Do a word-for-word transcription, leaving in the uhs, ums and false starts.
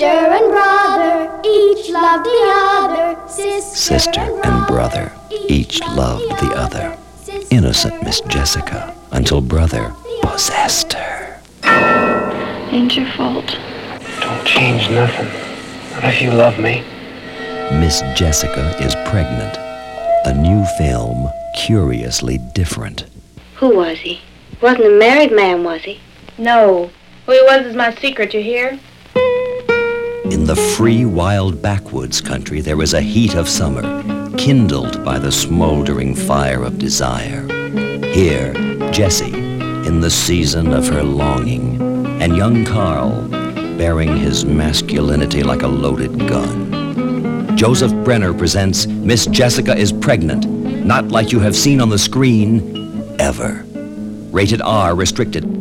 Sister and brother, each loved the other. Sister, Sister and brother, each loved the other. Innocent Miss Jessica, until brother possessed her. Ain't your fault. Don't change nothing. Not if you love me. Miss Jessica is pregnant. A new film, curiously different. Who was he? Wasn't a married man, was he? No. Who he was is my secret, you hear? In the free, wild backwoods country, there is a heat of summer, kindled by the smoldering fire of desire. Here, Jessie, in the season of her longing, and young Carl, bearing his masculinity like a loaded gun. Joseph Brenner presents Miss Jessica is Pregnant, not like you have seen on the screen, ever. Rated R, restricted.